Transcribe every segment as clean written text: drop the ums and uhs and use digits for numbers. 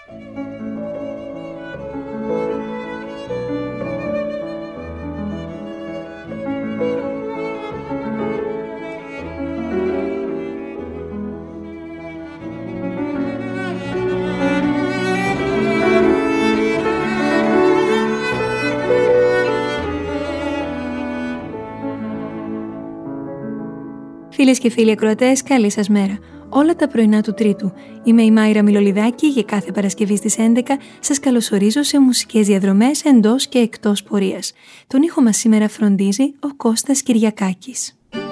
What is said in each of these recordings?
Φίλες και φίλοι ακροατές, καλή σας μέρα. Όλα τα πρωινά του Τρίτου. Είμαι η Μάιρα Μιλολιδάκη και κάθε Παρασκευή στις 11 σας καλωσορίζω σε μουσικές διαδρομές εντός και εκτός πορείας. Τον ήχο μας σήμερα φροντίζει ο Κώστας Κυριακάκης.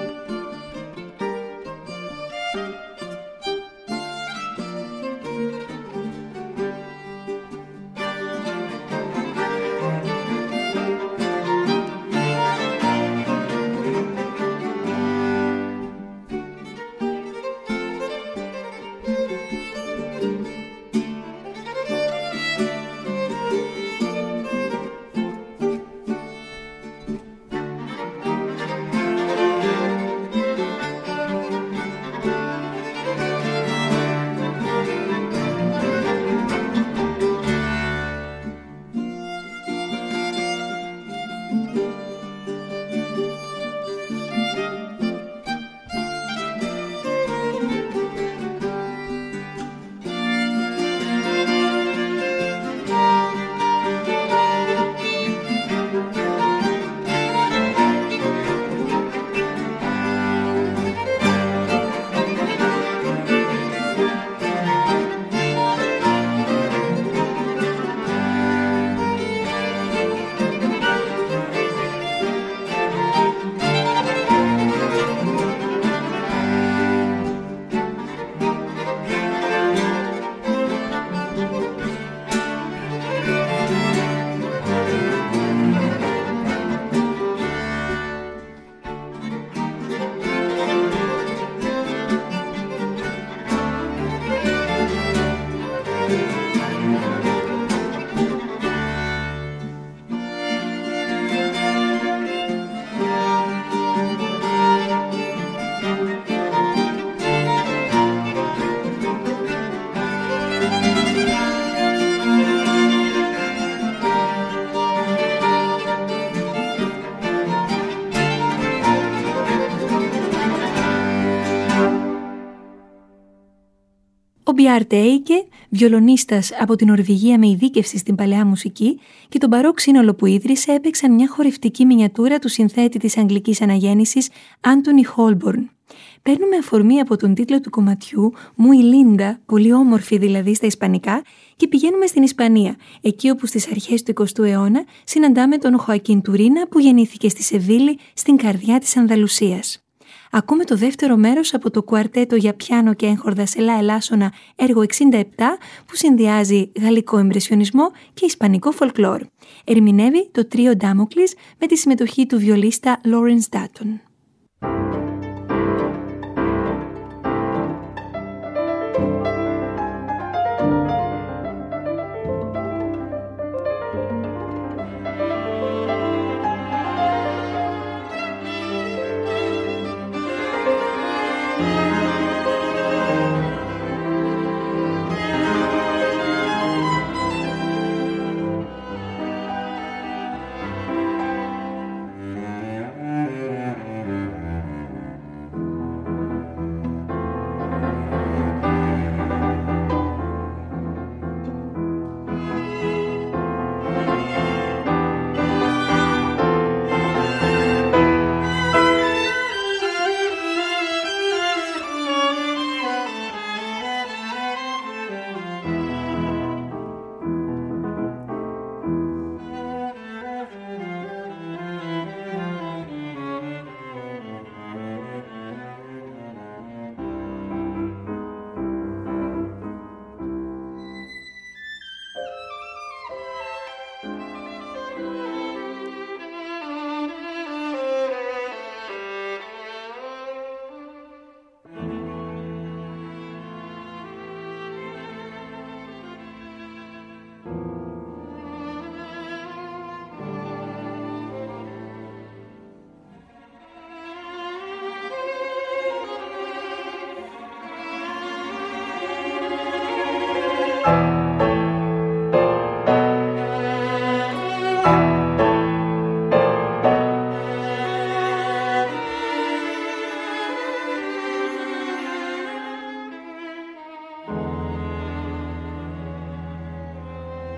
Ο Μπιάρτε Έικε, βιολονίστας από την Νορβηγία με ειδίκευση στην παλαιά μουσική, και το μπαρόκ σύνολο που ίδρυσε έπαιξαν μια χορευτική μινιατούρα του συνθέτη της αγγλικής αναγέννησης Άντονι Χόλμπορν. Παίρνουμε αφορμή από τον τίτλο του κομματιού «Muy linda», πολύ όμορφη δηλαδή στα ισπανικά, και πηγαίνουμε στην Ισπανία, εκεί όπου στις αρχές του 20ου αιώνα συναντάμε τον Χοακίν Τουρίνα που γεννήθηκε στη Σεβίλη, στην καρδιά της Ανδαλουσίας. Ακούμε το δεύτερο μέρος από το κουαρτέτο για πιάνο και έγχορδα σε λα ελάσσονα έργο 67 που συνδυάζει γαλλικό εμπρεσιονισμό και ισπανικό φολκλόρ. Ερμηνεύει το τρίο Ντάμοκλης με τη συμμετοχή του βιολίστα Lawrence Dutton.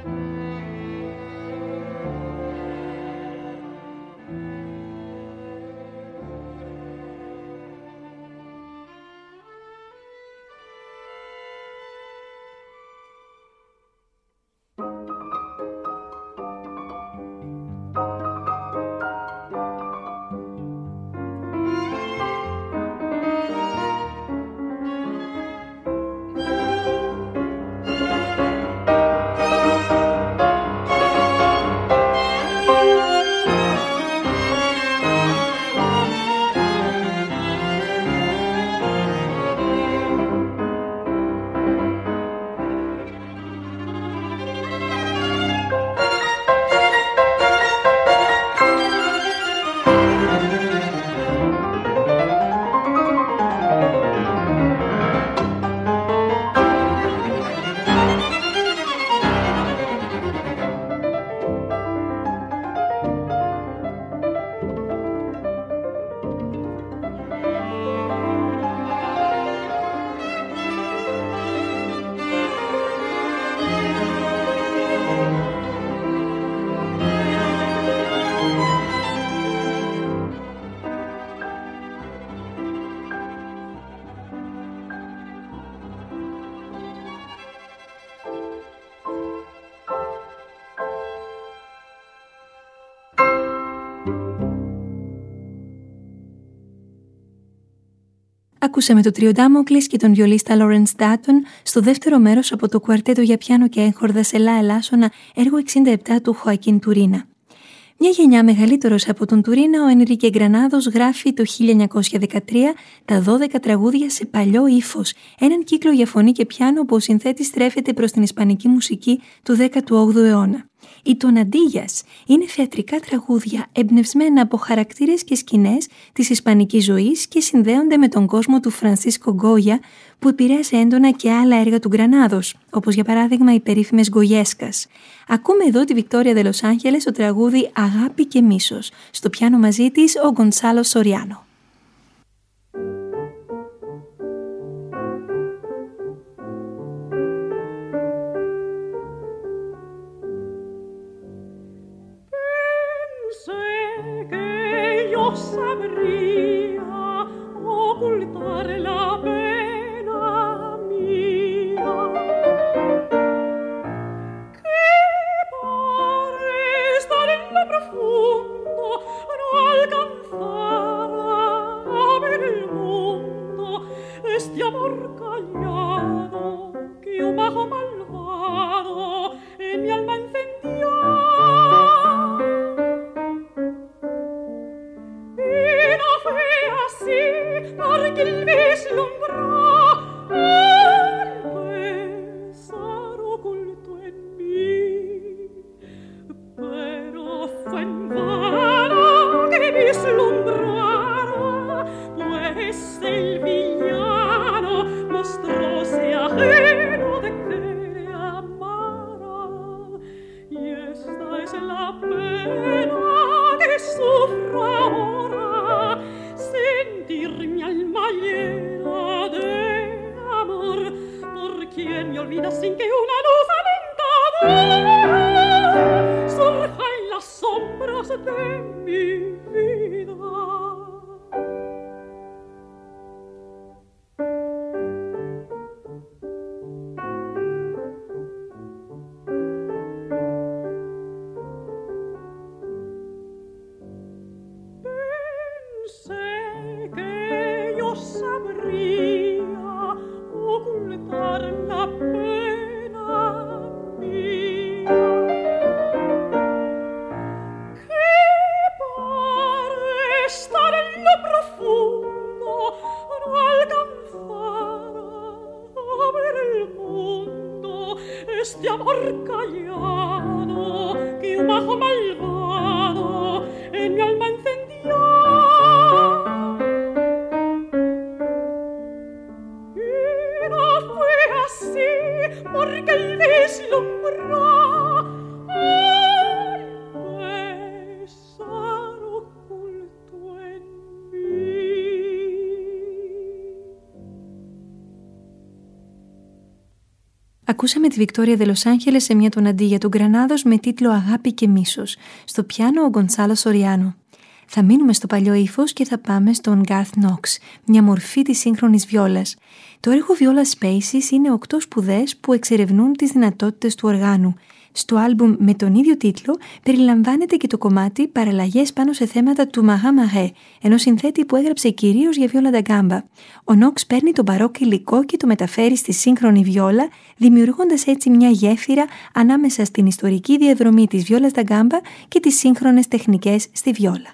Ακούσαμε το Τρίο Ντάμοκλης και τον βιολίστα Λόρενς Ντάτον στο δεύτερο μέρος από το κουαρτέτο για πιάνο και έγχορδα σε λα ελάσσονα, έργο 67 του Χοακίν Τουρίνα. Μια γενιά μεγαλύτερος από τον Τουρίνα, ο Ενρίκε Γκρανάδος γράφει το 1913 τα 12 τραγούδια σε παλιό ύφος, έναν κύκλο για φωνή και πιάνο που ο συνθέτης στρέφεται προς την ισπανική μουσική του 18ου αιώνα. Οι Τοναντίγιας είναι θεατρικά τραγούδια εμπνευσμένα από χαρακτήρες και σκηνές της ισπανικής ζωής και συνδέονται με τον κόσμο του Φρανσίσκο Γκόγια, που επηρέασε έντονα και άλλα έργα του Γκρανάδος, όπως για παράδειγμα οι περίφημες Γκογιέσκας. Ακούμε εδώ τη Βικτόρια Δε Λος Άντζελες στο τραγούδι «Αγάπη και μίσος». Στο πιάνο μαζί της ο Γκονσάλο Σοριάνο. Sabría ocultar la pena mía, que por estar en lo profundo no alcanzaba a ver el mundo, este amor callado que un bajo malvado en mi alma encendió. Porque el vislumbró al pesar oculto en mí, pero fue en vano que vislumbrara, pues el villano mostróse ajeno de que amara, y esta es la pena que sufro ahora, sentir mi alma llena de amor por quien me olvida sin que una luz alentadora surja en las sombras de mi vida. Ocultar la pena mía, que por estar en lo profundo no alcanzara a ver el mundo, este amor callado que un bajo malvado en mi alma encendió. Porque el vislumbró al pesar oculto en mí. Ακούσαμε τη Βικτόρια Δε Λος Άντζελες σε μια τοναντίγια του Γκρανάδος με τίτλο «Αγάπη και μίσος». Στο πιάνο ο Γκονσάλο Σοριάνο. Θα μείνουμε στο παλιό ύφος και θα πάμε στον Garth Knox, μια μορφή της σύγχρονης βιόλας. Το έργο Viola Spaces είναι 8 σπουδές που εξερευνούν τις δυνατότητες του οργάνου. Στο άλμπουμ με τον ίδιο τίτλο περιλαμβάνεται και το κομμάτι «Παραλλαγές πάνω σε θέματα του Marat Marais», ενός συνθέτη που έγραψε κυρίως για βιόλα ντα γκάμπα. Ο Νόξ παίρνει το μπαρόκ υλικό και το μεταφέρει στη σύγχρονη βιόλα, δημιουργώντας έτσι μια γέφυρα ανάμεσα στην ιστορική διαδρομή της βιόλας ντα γκάμπα και τις σύγχρονες τεχνικές στη βιόλα.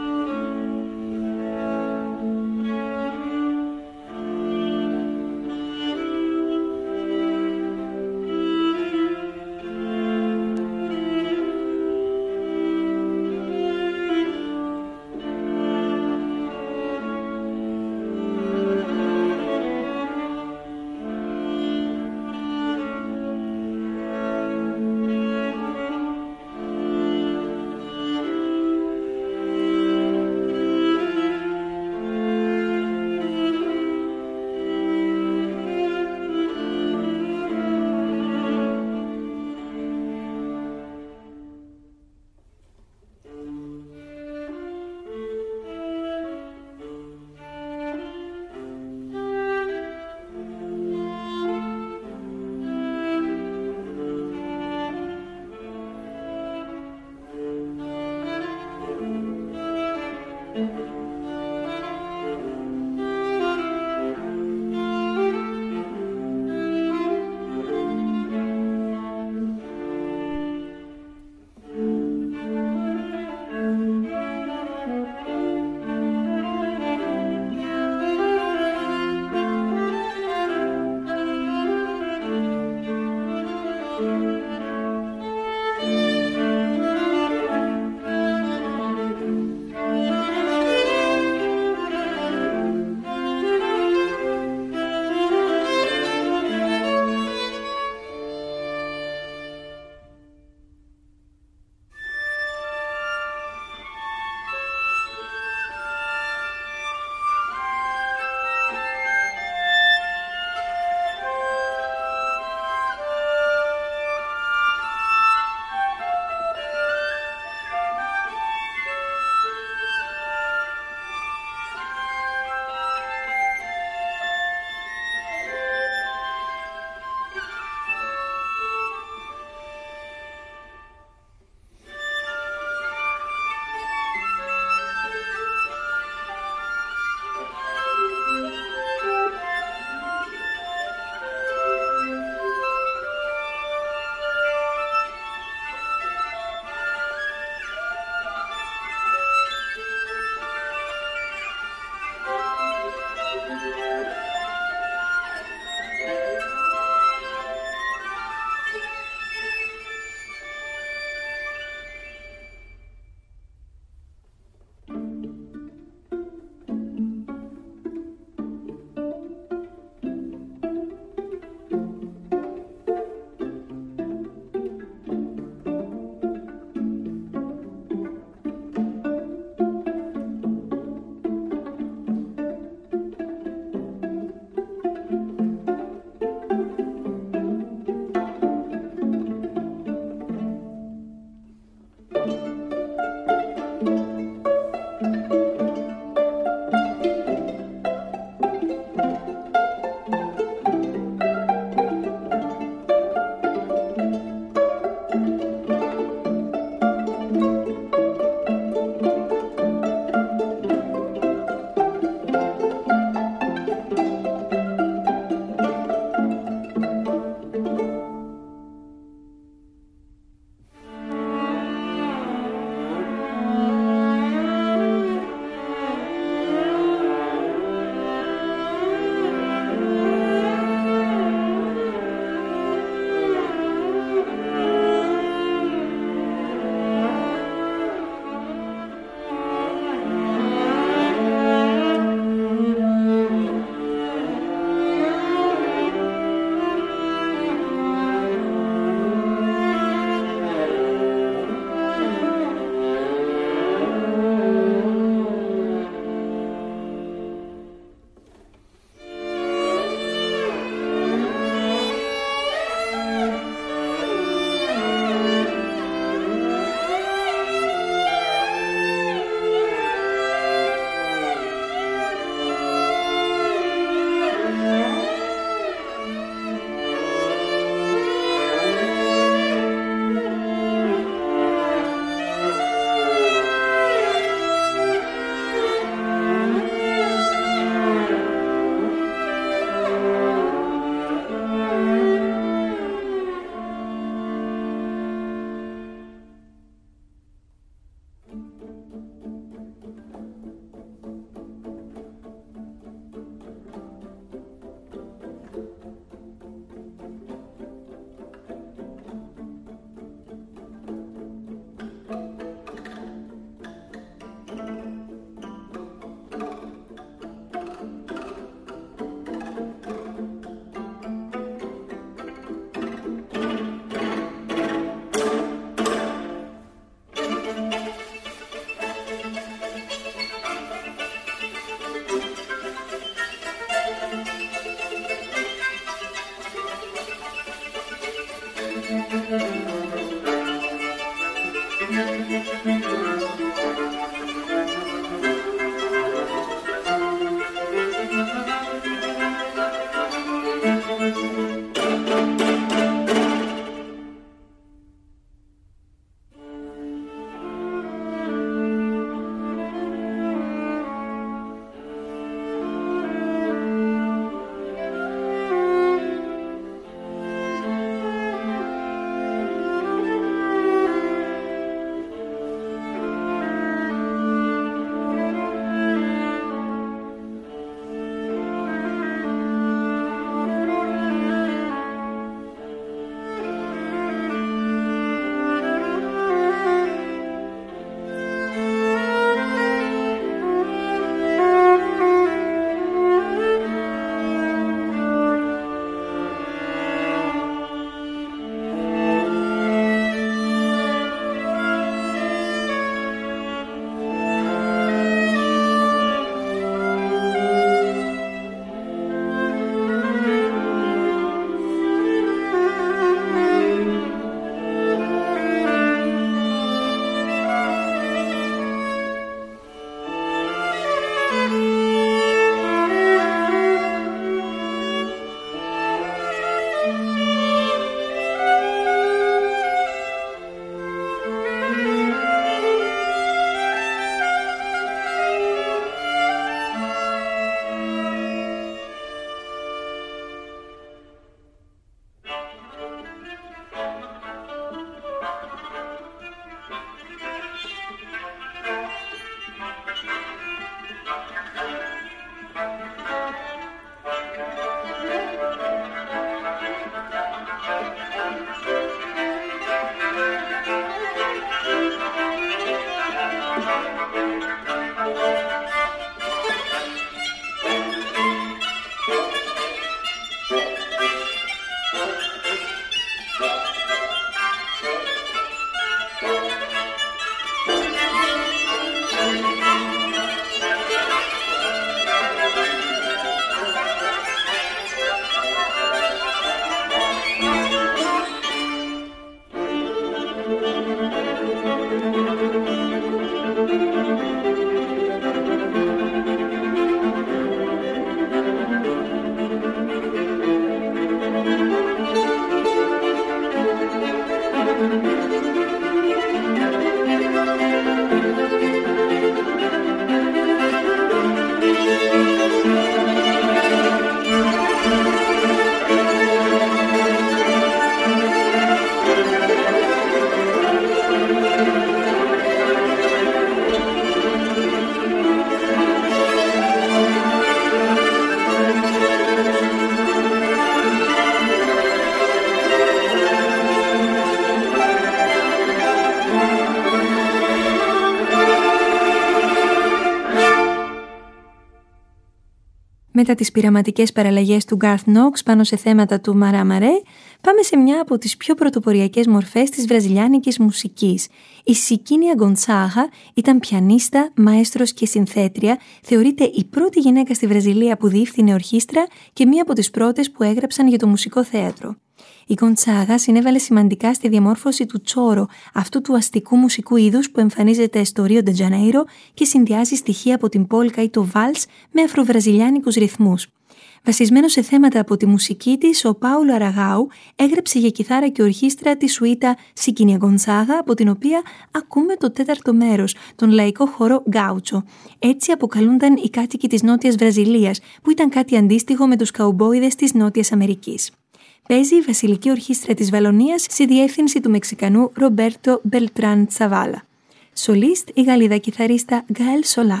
Μετά τις πειραματικές παραλλαγές του Garth Knox πάνω σε θέματα του Μαρά Μαρέ, πάμε σε μια από τις πιο πρωτοποριακές μορφές της βραζιλιάνικης μουσικής. Η Σικίνια Γκοντσάγα ήταν πιανίστα, μαέστρος και συνθέτρια, θεωρείται η πρώτη γυναίκα στη Βραζιλία που διεύθυνε ορχήστρα και μία από τις πρώτες που έγραψαν για το μουσικό θέατρο. Η Γκοντσάγα συνέβαλε σημαντικά στη διαμόρφωση του τσόρο, αυτού του αστικού μουσικού είδους που εμφανίζεται στο Ρίο ντε Τζανέιρο και συνδυάζει στοιχεία από την πόλκα ή το βάλς με αφροβραζιλιάνικους ρυθμούς. Βασισμένο σε θέματα από τη μουσική της, ο Πάουλο Αραγάου έγραψε για κιθάρα και ορχήστρα τη σουίτα Σικίνια Γκοντσάγα, από την οποία ακούμε το τέταρτο μέρος, τον λαϊκό χορό Γκάουτσο. Έτσι αποκαλούνταν οι κάτοικοι της Νότιας Βραζιλίας, που ήταν κάτι αντίστοιχο με τους καουμπόιδες της Νότιας Αμερικής. Παίζει η Βασιλική Ορχήστρα της Βαλονίας στη διεύθυνση του Μεξικανού Ρομπέρτο Μπελτράν Τσαβάλα. Σολίστ η Γαλλίδα κιθαρίστα Γκαέλ Σολάλ.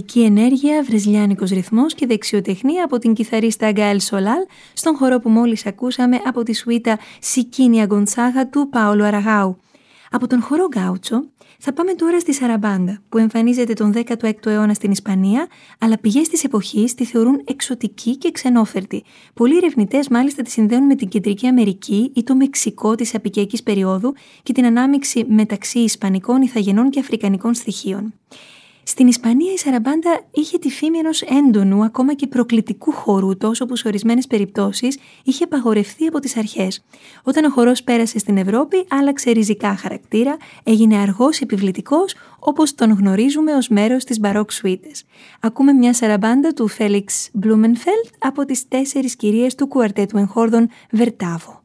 μαγική ενέργεια, βρεζιλιάνικος ρυθμός και δεξιοτεχνία από την κιθαρίστα Γκάελ Σολάλ στον χορό που μόλις ακούσαμε από τη σουίτα Σικίνια Γκοντσάγα του Πάολο Αραγάου. Από τον χορό γκάουτσο θα πάμε τώρα στη σαραμπάντα, που εμφανίζεται τον 16ο αιώνα στην Ισπανία, αλλά πηγές της εποχής τη θεωρούν εξωτική και ξενόφερτη. Πολλοί ερευνητές μάλιστα τη συνδέουν με την Κεντρική Αμερική ή το Μεξικό της απικιακής περίοδου και την ανάμειξη μεταξύ Ισπανικών, Ιθαγενών και Αφρικανικών στοιχείων. Στην Ισπανία η σαραμπάντα είχε τη φήμη ενός έντονου, ακόμα και προκλητικού χορού, τόσο που σε ορισμένες περιπτώσεις είχε απαγορευτεί από τις αρχές. Όταν ο χορός πέρασε στην Ευρώπη, άλλαξε ριζικά χαρακτήρα, έγινε αργός επιβλητικός, όπως τον γνωρίζουμε ως μέρος της μπαρόκ σουίτες. Ακούμε μια σαραμπάντα του Φέλιξ Μπλούμενφελτ από τις 4 κυρίες του κουαρτέτου εγχόρδων Βερτάβο.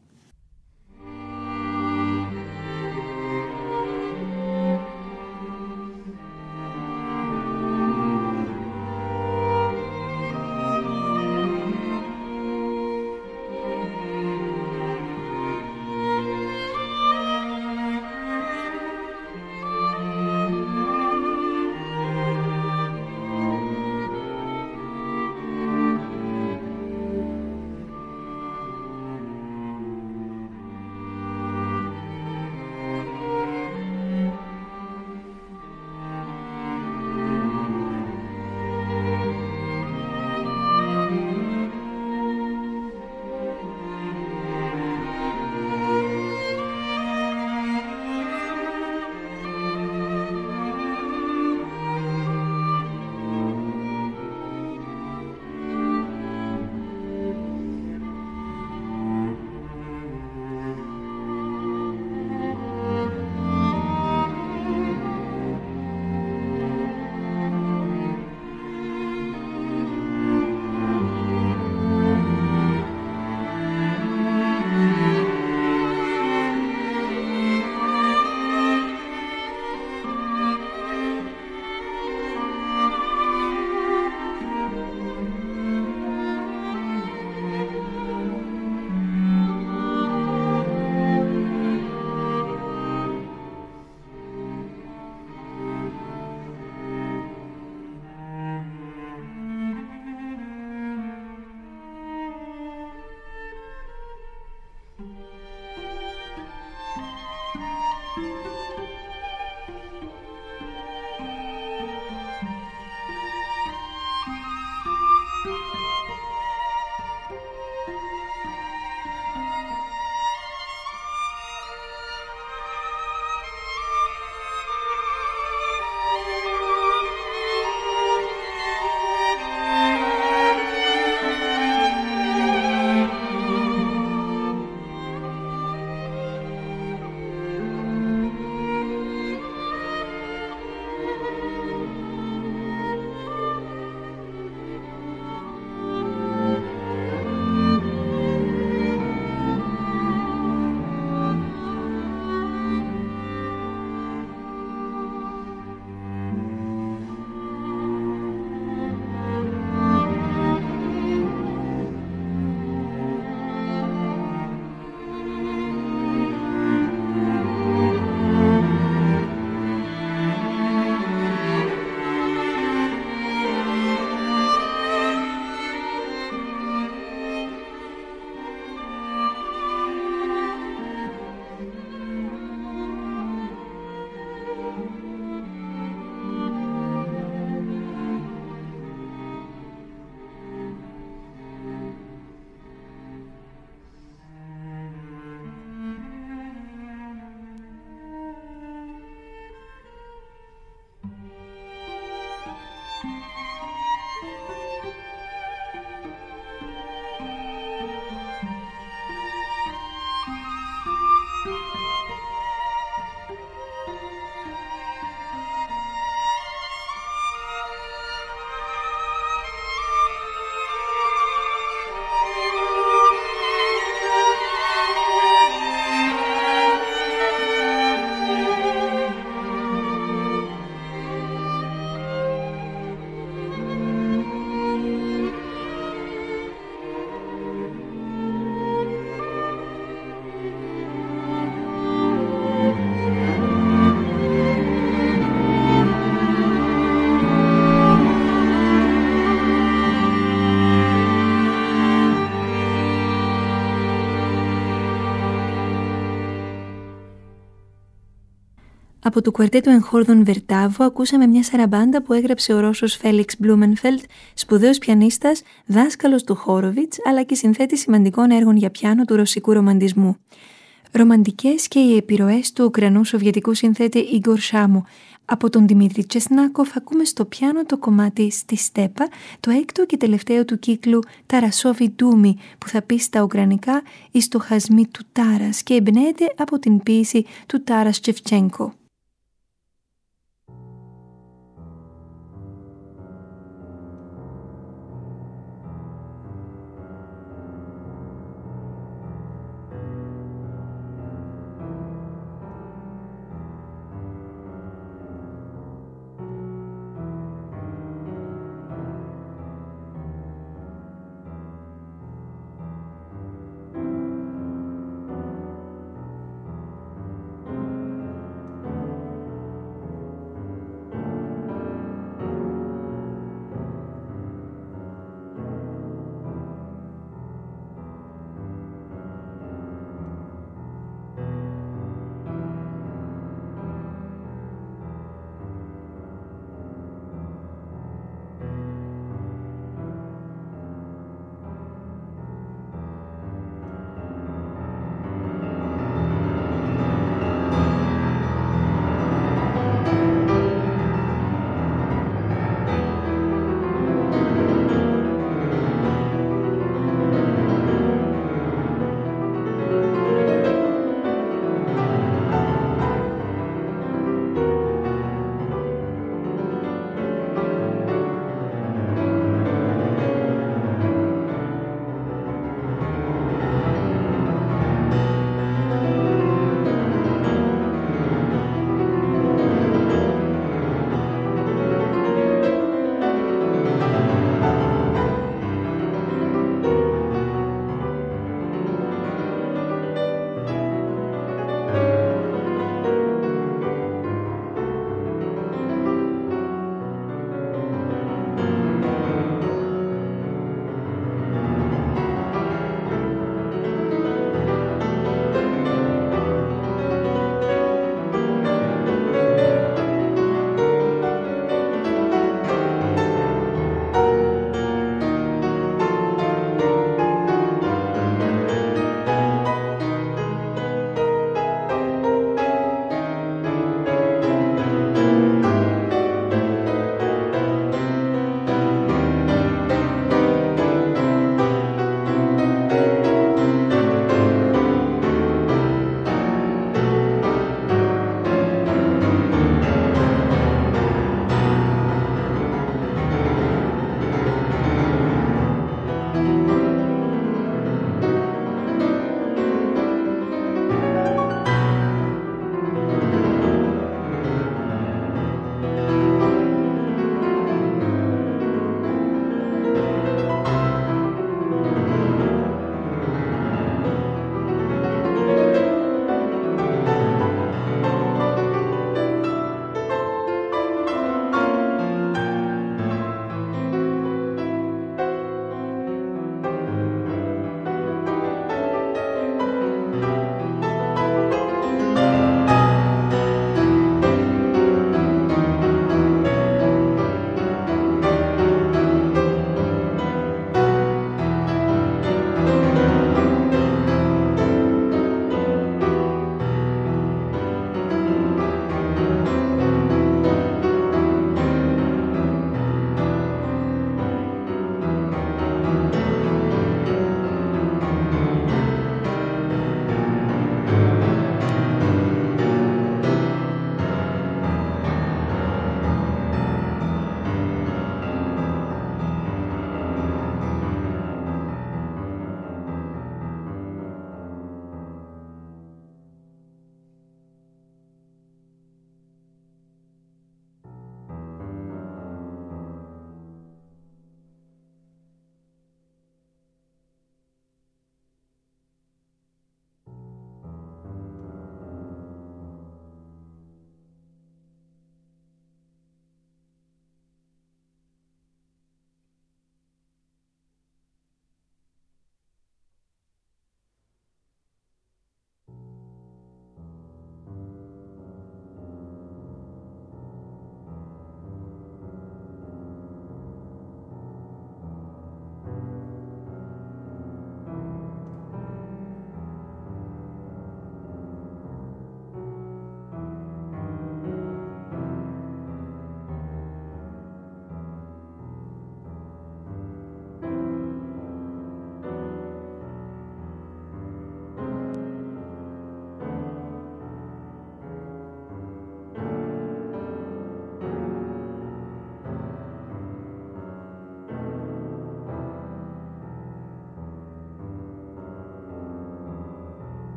Από το κουαρτέτο εγχόρδων Βερτάβο ακούσαμε μια σαραμπάντα που έγραψε ο Ρώσος Φέλιξ Μπλούμενφελτ, σπουδαίος πιανίστας, δάσκαλος του Χόροβιτς, αλλά και συνθέτης σημαντικών έργων για πιάνο του ρωσικού ρομαντισμού. Ρομαντικές και οι επιρροές του Ουκρανού σοβιετικού συνθέτη Ιγκορ Σάμου. Από τον Δημήτρη Τσεσνάκοφ ακούμε στο πιάνο το κομμάτι «Στη Στέπα», το έκτο και τελευταίο του κύκλου «Ταρασόβι Ντούμι», που θα πει στα ουκρανικά «Οι στοχασμοί του Τάρας» και εμπνέεται από την ποίηση του Τάρας Τσεφτσένκο.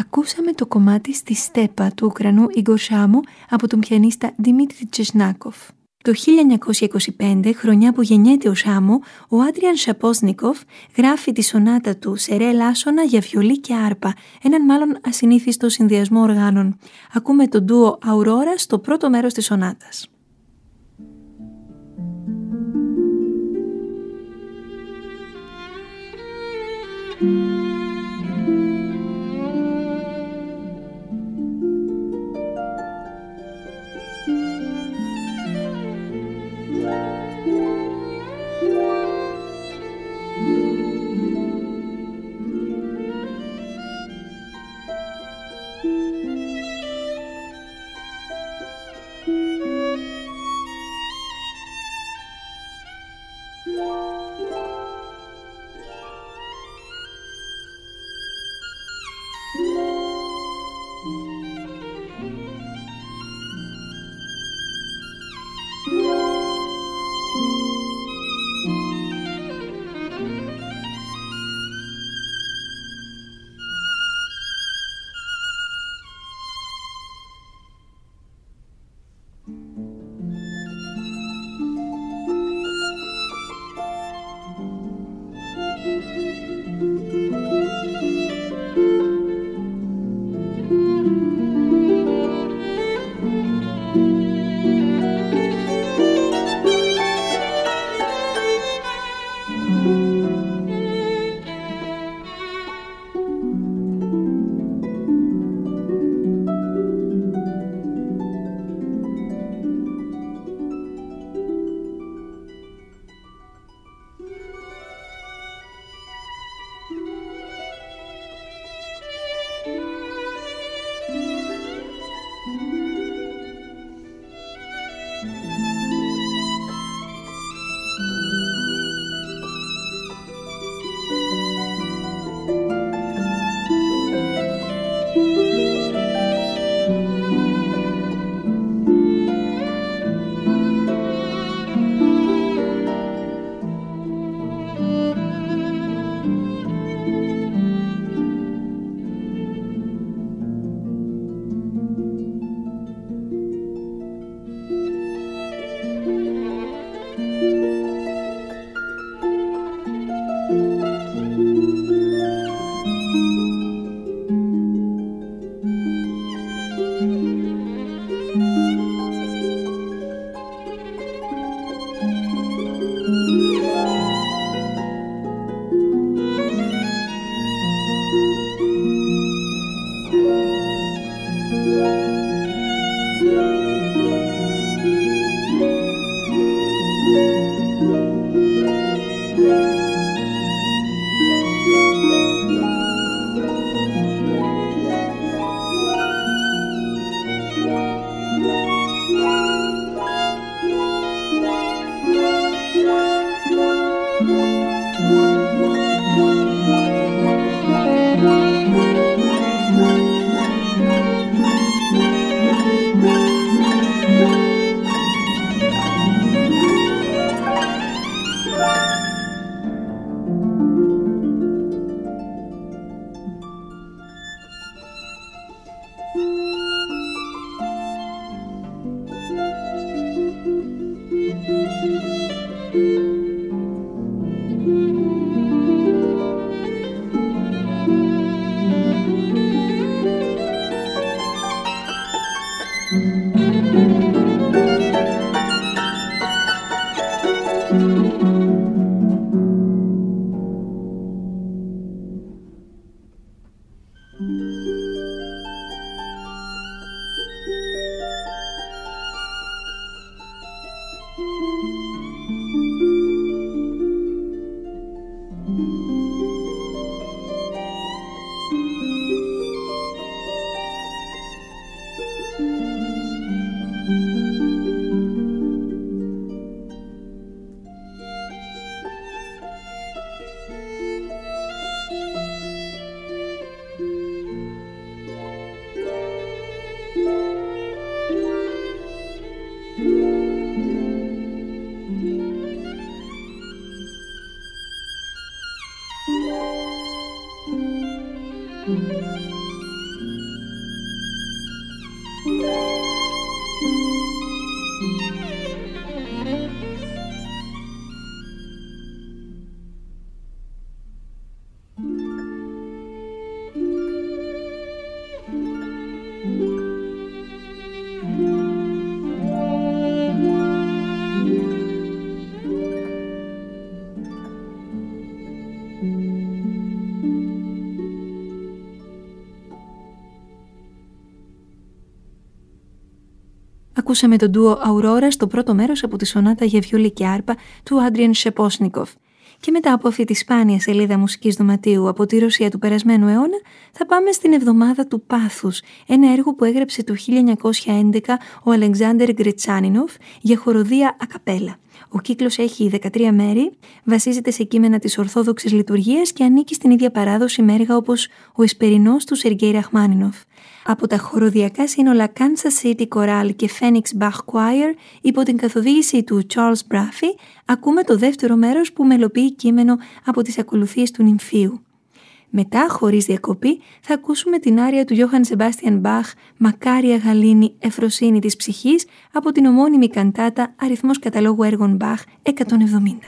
Ακούσαμε το κομμάτι «Στη στέπα» του Ουκρανού Ιγκορ Σάμο από τον πιανίστα Δημήτρη Τσεσνάκοφ. Το 1925, χρονιά που γεννιέται ο Σάμο, ο Άντριαν Σαπόσνικοφ γράφει τη σονάτα του σε ρε λάσονα για βιολί και άρπα, έναν μάλλον ασυνήθιστο συνδυασμό οργάνων. Ακούμε το ντουο Αουρόρα στο πρώτο μέρος της σονάτας. Ακούσαμε τον ντουο Aurora στο πρώτο μέρος από τη σονάτα για βιολί και άρπα του Άντριαν Σεπόσνικοφ. Και μετά από αυτή τη σπάνια σελίδα μουσικής δωματίου από τη Ρωσία του περασμένου αιώνα, θα πάμε στην Εβδομάδα του Πάθους, ένα έργο που έγραψε το 1911 ο Αλεξάνδερ Γκρετσάνινοφ για χοροδία ακαπέλα. Ο κύκλος έχει 13 μέρη, βασίζεται σε κείμενα της Ορθόδοξης Λειτουργίας και ανήκει στην ίδια παράδοση με έργα όπως ο Εσπερινός του Σεργέη Ραχμάνινοφ. Από τα χοροδιακά σύνολα Kansas City Chorale και Phoenix Bach Choir, υπό την καθοδήγηση του Charles Braffy, ακούμε το δεύτερο μέρος που μελοποιεί κείμενο από τις ακολουθίες του Νυμφίου. Μετά, χωρίς διακοπή, θα ακούσουμε την άρια του Johann Sebastian Bach «Μακάρια γαλήνη, ευφροσύνη της ψυχής» από την ομώνυμη καντάτα αριθμός καταλόγου έργων Bach 170.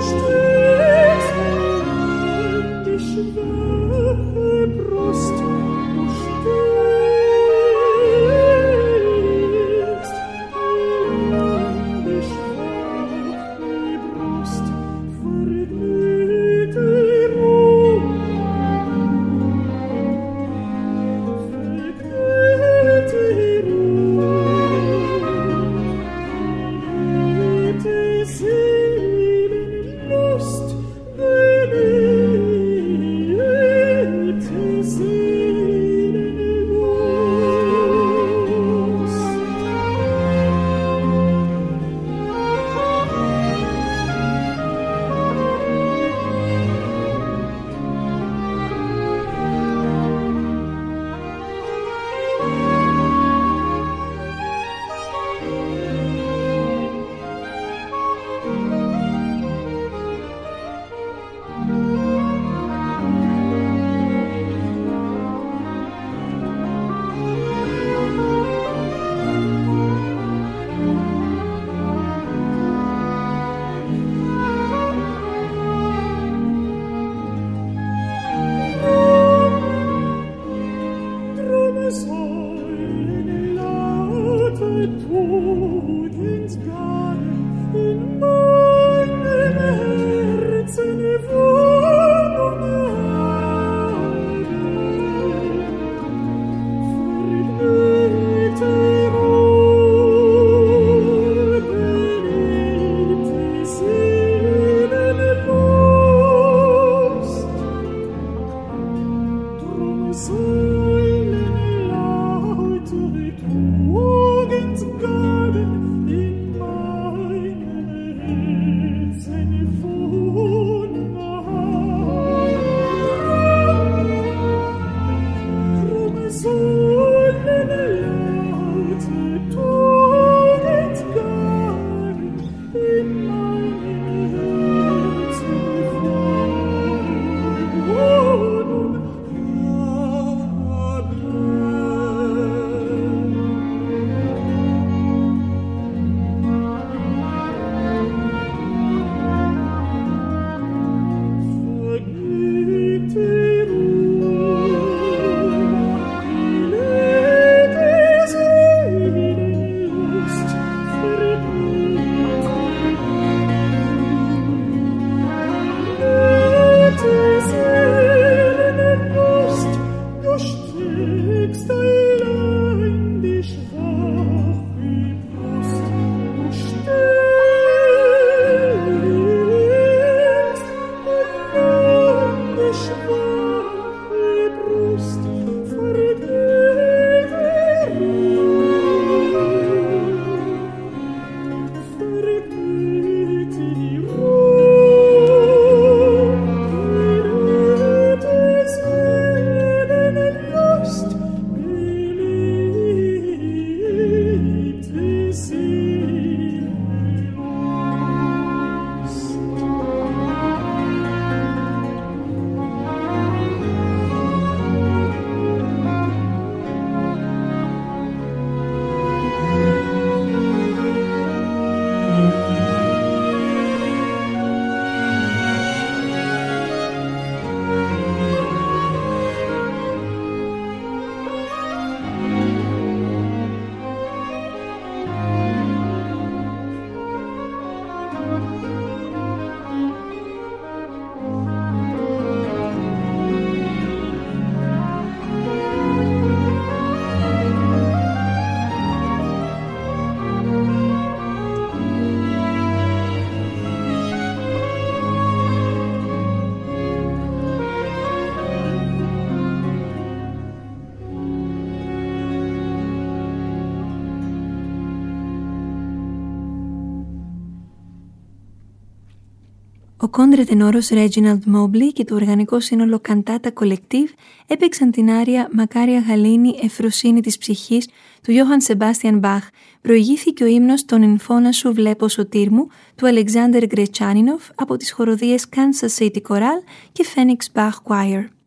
Ο κόντρε-τενόρος Reginald Mobley και το οργανικό σύνολο Cantata Collective έπαιξαν την άρια «Μακάρια Γαλήνη, Ευφροσύνη της ψυχής» του Johann Sebastian Bach. Προηγήθηκε ο ύμνος «Τον Ινφώνα σου βλέπω σωτήρ μου» του Alexander Gretchaninov από τις χοροδίες Kansas City Chorale και Phoenix Bach Choir.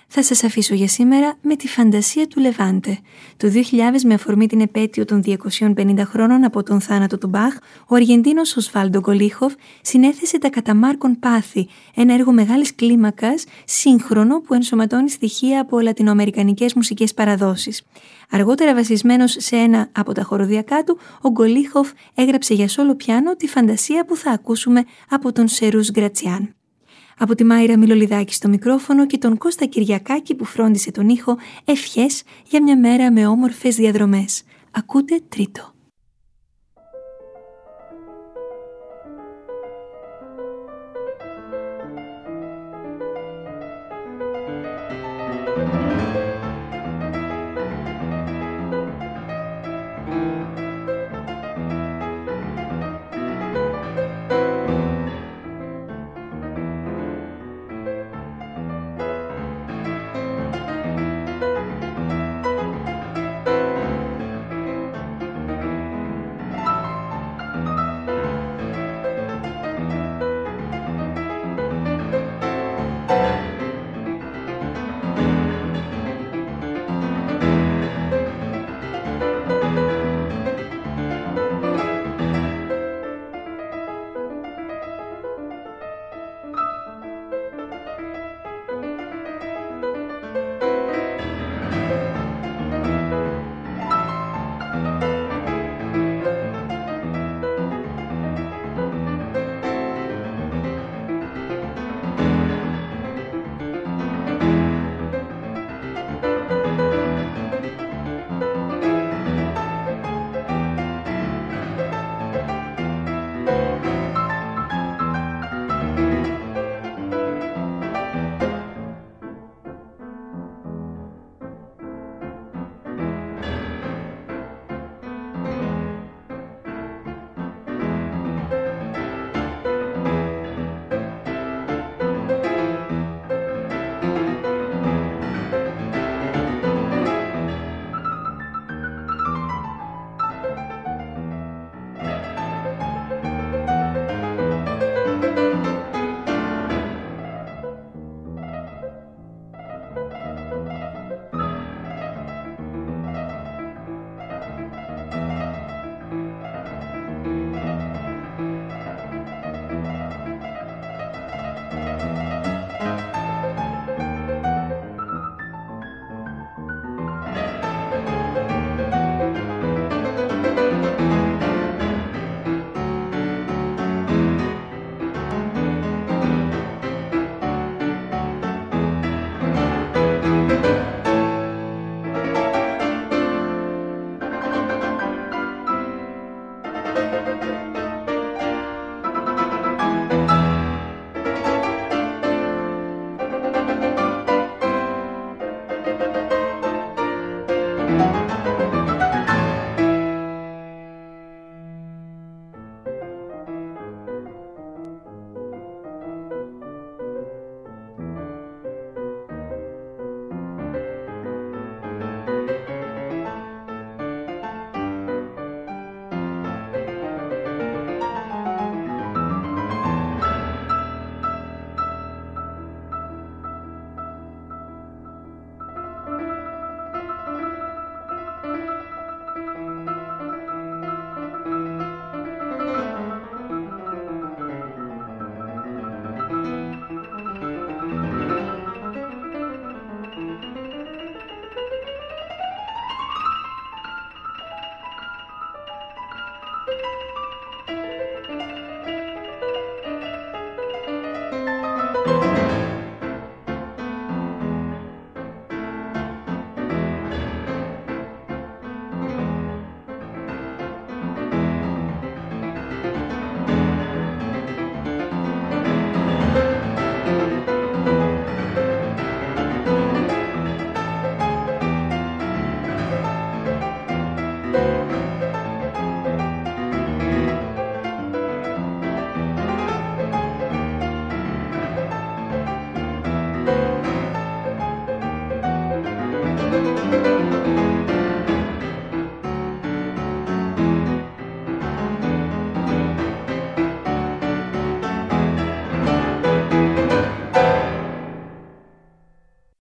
Θα σας αφήσω για σήμερα με τη φαντασία του Λεβάντε. Το 2000, με αφορμή την επέτειο των 250 χρόνων από τον θάνατο του Μπαχ, ο Αργεντίνος Οσβάλντο Γκολίχοφ συνέθεσε τα κατά Μάρκον Πάθη, ένα έργο μεγάλης κλίμακας, σύγχρονο που ενσωματώνει στοιχεία από λατινοαμερικανικές μουσικές παραδόσεις. Αργότερα, βασισμένος σε ένα από τα χοροδιακά του, ο Γκολίχοφ έγραψε για σόλο πιάνο τη φαντασία που θα ακούσουμε από τον Σερούς Γκρατσιάν. Από τη Μάιρα Μιλολιδάκη στο μικρόφωνο και τον Κώστα Κυριακάκη που φρόντισε τον ήχο, ευχές για μια μέρα με όμορφες διαδρομές. Ακούτε Τρίτο.